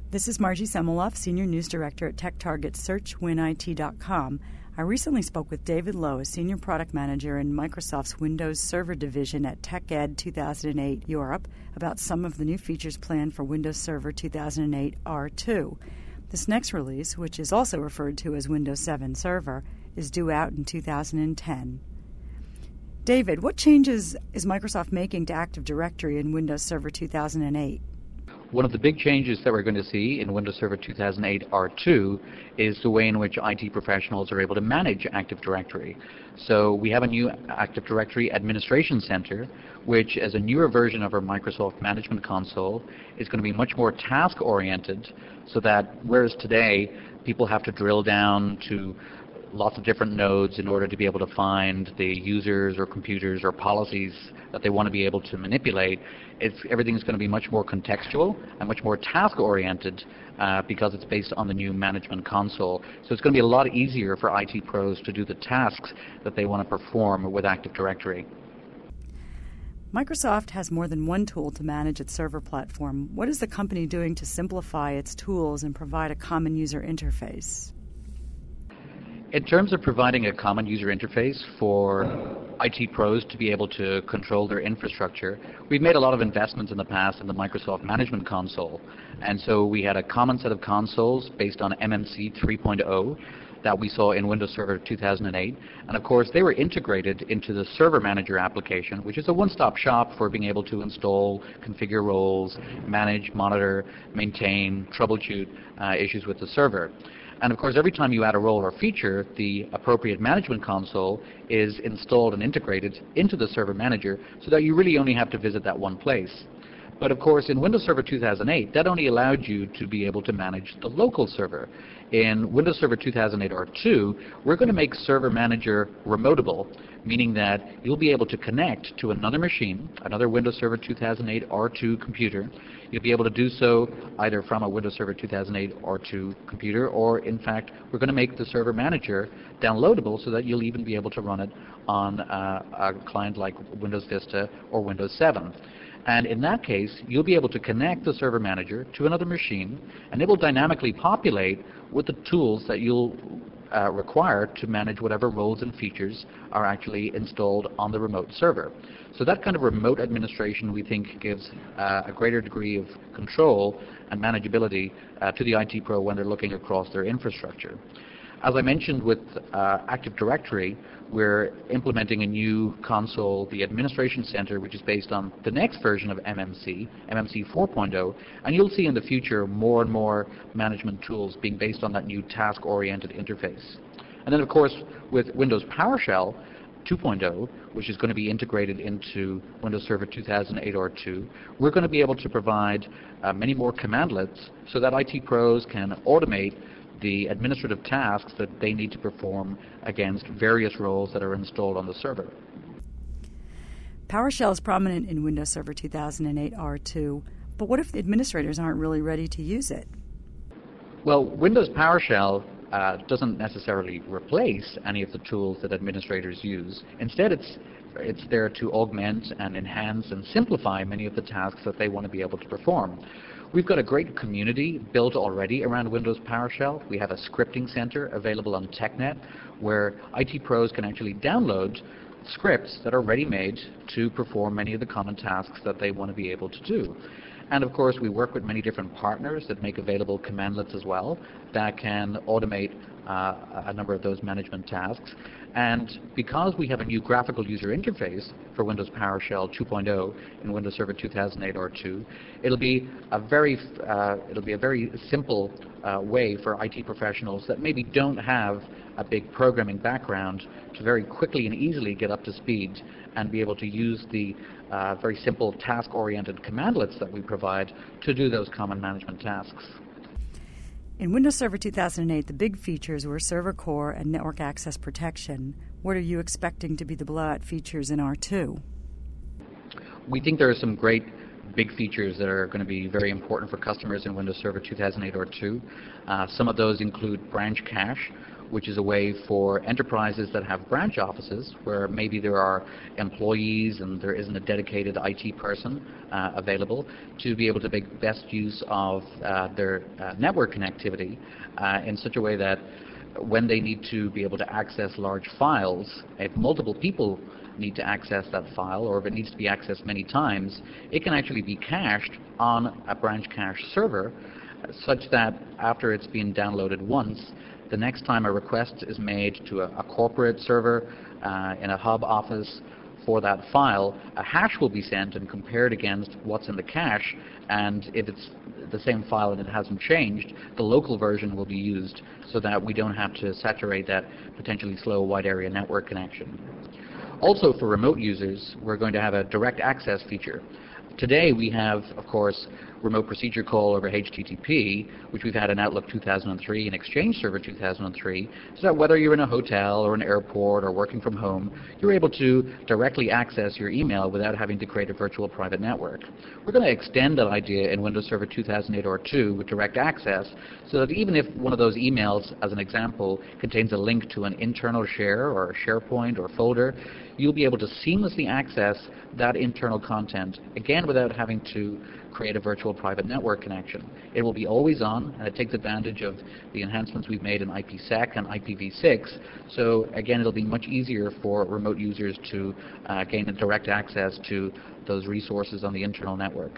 This is Margie Semoloff, Senior News Director at TechTarget SearchWinIT.com. I recently spoke with David Lowe, a Senior Product Manager in Microsoft's Windows Server Division at TechEd 2008 Europe, about some of the new features planned for Windows Server 2008 R2. This next release, which is also referred to as Windows 7 Server, is due out in 2010. David, what changes is Microsoft making to Active Directory in Windows Server 2008? One of the big changes that we're going to see in Windows Server 2008 R2 is the way in which IT professionals are able to manage Active Directory. So we have a new Active Directory Administration Center, which, as a newer version of our Microsoft Management Console, is going to be much more task-oriented, so that whereas today people have to drill down to lots of different nodes in order to be able to find the users or computers or policies that they want to be able to manipulate, everything's going to be much more contextual and much more task-oriented because it's based on the new management console. So it's going to be a lot easier for IT pros to do the tasks that they want to perform with Active Directory. Microsoft has more than one tool to manage its server platform. What is the company doing to simplify its tools and provide a common user interface? In terms of providing a common user interface for IT pros to be able to control their infrastructure, we've made a lot of investments in the past in the Microsoft Management Console. And so we had a common set of consoles based on MMC 3.0 that we saw in Windows Server 2008. And of course, they were integrated into the Server Manager application, which is a one-stop shop for being able to install, configure roles, manage, monitor, maintain, troubleshoot issues with the server. And of course, every time you add a role or feature, the appropriate management console is installed and integrated into the Server Manager so that you really only have to visit that one place. But of course, in Windows Server 2008, that only allowed you to be able to manage the local server. In Windows Server 2008 R2, we're going to make Server Manager remotable, meaning that you'll be able to connect to another machine, another Windows Server 2008 R2 computer. You'll be able to do so either from a Windows Server 2008 R2 computer, or in fact, we're going to make the Server Manager downloadable so that you'll even be able to run it on a client like Windows Vista or Windows 7. And in that case, you'll be able to connect the Server Manager to another machine, and it will dynamically populate with the tools that you'll require to manage whatever roles and features are actually installed on the remote server. So that kind of remote administration, we think, gives a greater degree of control and manageability to the IT pro when they're looking across their infrastructure. As I mentioned with Active Directory, we're implementing a new console, the Administration Center, which is based on the next version of MMC 4.0, and you'll see in the future more and more management tools being based on that new task-oriented interface. And then, of course, with Windows PowerShell 2.0, which is going to be integrated into Windows Server 2008 R2, we're going to be able to provide many more commandlets so that IT pros can automate the administrative tasks that they need to perform against various roles that are installed on the server. PowerShell is prominent in Windows Server 2008 R2, but what if the administrators aren't really ready to use it? Well, Windows PowerShell doesn't necessarily replace any of the tools that administrators use. Instead, it's there to augment and enhance and simplify many of the tasks that they want to be able to perform. We've got a great community built already around Windows PowerShell. We have a scripting center available on TechNet where IT pros can actually download scripts that are ready-made to perform many of the common tasks that they want to be able to do. And of course, we work with many different partners that make available commandlets as well that can automate a number of those management tasks. And because we have a new graphical user interface for Windows PowerShell 2.0 in Windows Server 2008 R2, it'll be a very simple way for IT professionals that maybe don't have a big programming background to very quickly and easily get up to speed and be able to use the very simple task-oriented commandlets that we provide to do those common management tasks. In Windows Server 2008, the big features were Server Core and Network Access Protection. What are you expecting to be the blowout features in R2? We think there are some great big features that are going to be very important for customers in Windows Server 2008 R2. Some of those include branch cache, which is a way for enterprises that have branch offices where maybe there are employees and there isn't a dedicated IT person available, to be able to make best use of their network connectivity in such a way that when they need to be able to access large files, if multiple people need to access that file, or if it needs to be accessed many times, it can actually be cached on a branch cache server, such that after it's been downloaded once, the next time a request is made to a corporate server in a hub office for that file, a hash will be sent and compared against what's in the cache, and if it's the same file and it hasn't changed, the local version will be used so that we don't have to saturate that potentially slow wide area network connection. Also, for remote users, we're going to have a direct access feature. Today we have, of course, remote procedure call over HTTP, which we've had in Outlook 2003 and Exchange Server 2003, so that whether you're in a hotel or an airport or working from home, you're able to directly access your email without having to create a virtual private network. We're going to extend that idea in Windows Server 2008 or 2 with direct access, so that even if one of those emails, as an example, contains a link to an internal share or a SharePoint or folder, you'll be able to seamlessly access that internal content, again without having to create a virtual private network connection. It will be always on, and it takes advantage of the enhancements we've made in IPsec and IPv6. So again, it'll be much easier for remote users to gain a direct access to those resources on the internal network.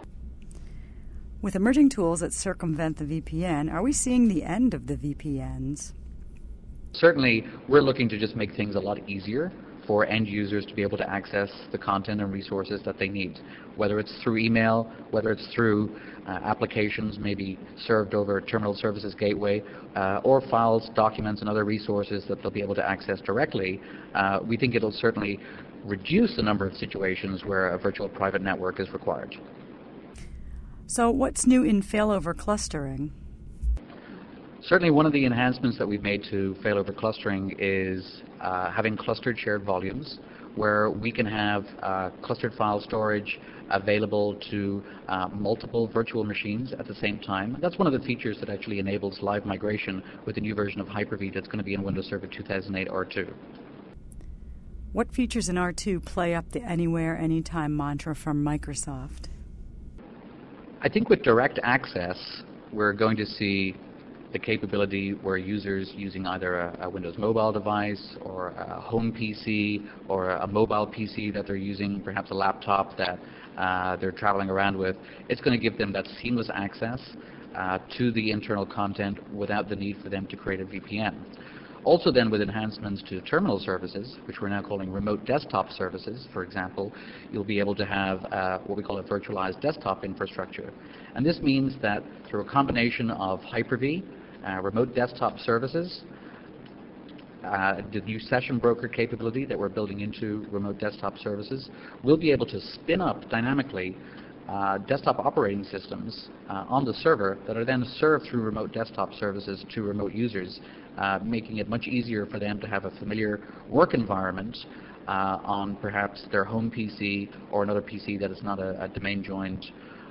With emerging tools that circumvent the VPN, are we seeing the end of the VPNs? Certainly, we're looking to just make things a lot easier for end users to be able to access the content and resources that they need, whether it's through email, whether it's through applications maybe served over Terminal Services Gateway, or files, documents, and other resources that they'll be able to access directly. We think it'll certainly reduce the number of situations where a virtual private network is required. So what's new in failover clustering? Certainly one of the enhancements that we've made to failover clustering is having clustered shared volumes, where we can have clustered file storage available to multiple virtual machines at the same time. That's one of the features that actually enables live migration with the new version of Hyper-V that's going to be in Windows Server 2008 R2. What features in R2 play up the anywhere, anytime mantra from Microsoft? I think with direct access, we're going to see the capability where users using either a Windows mobile device or a home PC or a mobile PC that they're using, perhaps a laptop that they're traveling around with, it's going to give them that seamless access to the internal content without the need for them to create a VPN. Also then, with enhancements to terminal services, which we're now calling remote desktop services, for example, you'll be able to have what we call a virtualized desktop infrastructure. And this means that through a combination of Hyper-V, remote desktop services, the new session broker capability that we're building into remote desktop services, we'll be able to spin up dynamically desktop operating systems on the server that are then served through remote desktop services to remote users, making it much easier for them to have a familiar work environment on perhaps their home PC or another PC that is not a domain-joined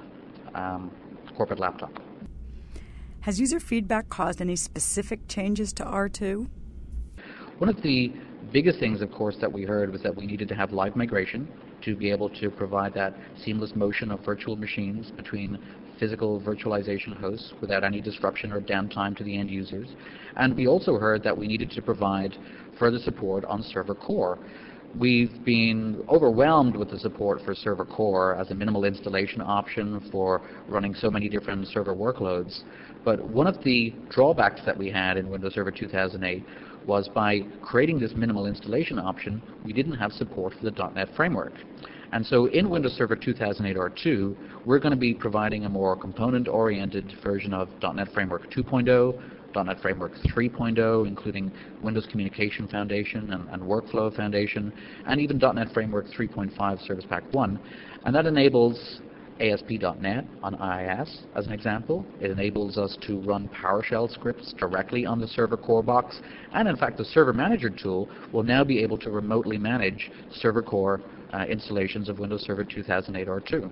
corporate laptop. Has user feedback caused any specific changes to R2? One of the biggest things, of course, that we heard was that we needed to have live migration to be able to provide that seamless motion of virtual machines between physical virtualization hosts without any disruption or downtime to the end users. And we also heard that we needed to provide further support on Server Core. We've been overwhelmed with the support for Server Core as a minimal installation option for running so many different server workloads. But one of the drawbacks that we had in Windows Server 2008 was by creating this minimal installation option, we didn't have support for the .NET framework. And so in Windows Server 2008 R2, we're going to be providing a more component-oriented version of .NET Framework 2.0, .NET Framework 3.0, including Windows Communication Foundation and Workflow Foundation, and even .NET Framework 3.5 Service Pack 1. And that enables ASP.NET on IIS, as an example. It enables us to run PowerShell scripts directly on the Server Core box. And in fact, the Server Manager tool will now be able to remotely manage Server Core installations of Windows Server 2008 R2.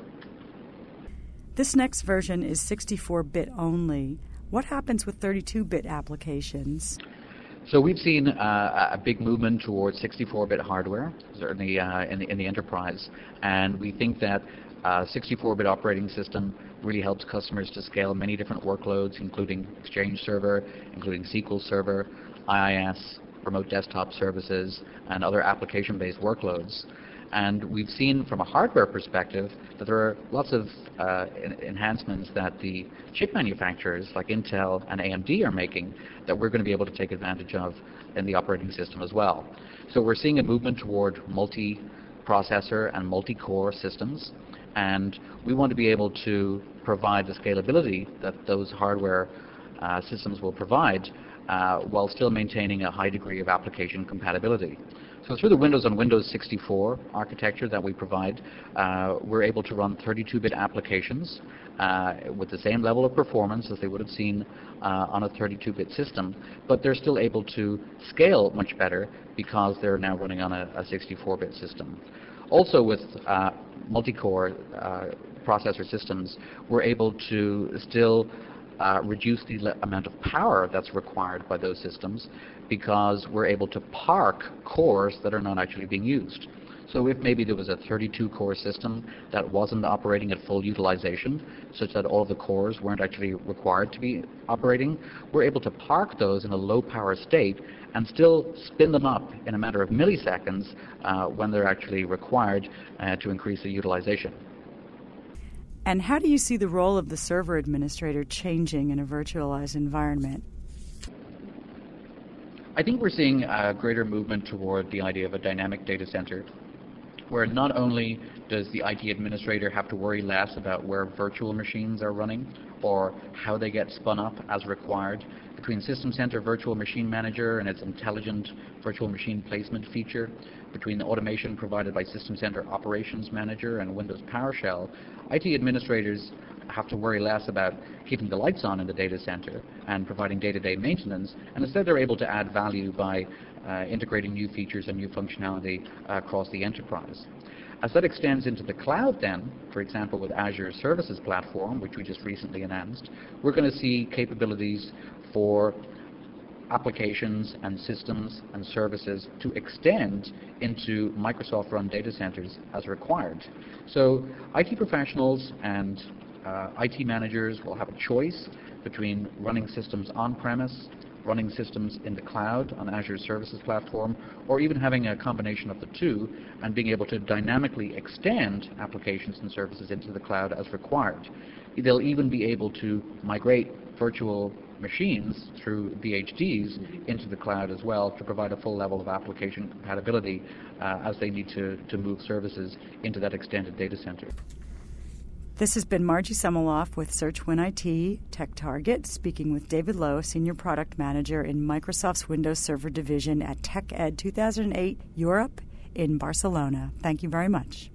This next version is 64-bit only. What happens with 32-bit applications? So we've seen a big movement towards 64-bit hardware, certainly in the enterprise, and we think that 64-bit operating system really helps customers to scale many different workloads, including Exchange Server, including SQL Server, IIS, remote desktop services, and other application-based workloads. And we've seen from a hardware perspective that there are lots of enhancements that the chip manufacturers like Intel and AMD are making that we're going to be able to take advantage of in the operating system as well. So we're seeing a movement toward multi-processor and multi-core systems, and we want to be able to provide the scalability that those hardware systems will provide while still maintaining a high degree of application compatibility. So through the Windows on Windows 64 architecture that we provide, we're able to run 32-bit applications with the same level of performance as they would have seen on a 32-bit system, but they're still able to scale much better because they're now running on a 64-bit system. Also with multi-core processor systems, we're able to still reduce the amount of power that's required by those systems because we're able to park cores that are not actually being used. So if maybe there was a 32-core system that wasn't operating at full utilization, such that all of the cores weren't actually required to be operating, we're able to park those in a low-power state and still spin them up in a matter of milliseconds when they're actually required to increase the utilization. And how do you see the role of the server administrator changing in a virtualized environment? I think we're seeing a greater movement toward the idea of a dynamic data center, where not only does the IT administrator have to worry less about where virtual machines are running or how they get spun up as required. Between System Center Virtual Machine Manager and its intelligent virtual machine placement feature, between the automation provided by System Center Operations Manager and Windows PowerShell, IT administrators have to worry less about keeping the lights on in the data center and providing day-to-day maintenance, and instead they're able to add value by integrating new features and new functionality across the enterprise. As that extends into the cloud then, for example with Azure Services Platform, which we just recently announced, we're going to see capabilities for applications and systems and services to extend into Microsoft-run data centers as required. So IT professionals and IT managers will have a choice between running systems on-premise, running systems in the cloud on Azure Services Platform, or even having a combination of the two and being able to dynamically extend applications and services into the cloud as required. They'll even be able to migrate virtual machines through VHDs into the cloud as well to provide a full level of application compatibility as they need to move services into that extended data center. This has been Margie Semeloff with SearchWin IT TechTarget, speaking with David Lowe, Senior Product Manager in Microsoft's Windows Server Division at TechEd 2008 Europe in Barcelona. Thank you very much.